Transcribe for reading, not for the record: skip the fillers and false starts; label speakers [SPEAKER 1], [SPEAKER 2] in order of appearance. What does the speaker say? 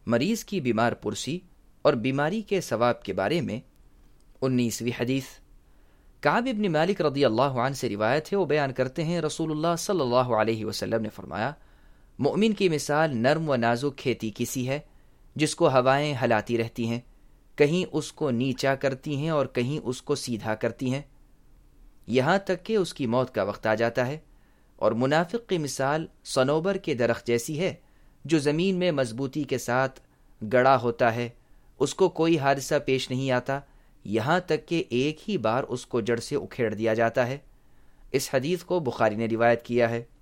[SPEAKER 1] मरीज की बीमार पुरसी और बीमारी के सवाब के बारे में। 19वीं हदीस काब इब्न मालिक रदियल्लाहु अन्हु से रिवायत है। वो बयान करते हैं, रसूलुल्लाह सल्लल्लाहु अलैहि वसल्लम ने फरमाया, मोमिन की मिसाल नर्म व नाजुक खेती की सी है, जिसको हवाएं हलाती रहती हैं, कहीं उसको नीचा करती हैं और कहीं उसको सीधा करती हैं, यहाँ तक कि उसकी मौत का वक्त आ जाता है। और मुनाफिक की मिसाल सनोबर के दरख्त जैसी है, जो ज़मीन में मजबूती के साथ गड़ा होता है, उसको कोई हादसा पेश नहीं आता, यहाँ तक कि एक ही बार उसको जड़ से उखेड़ दिया जाता है। इस हदीस को बुखारी ने रिवायत किया है।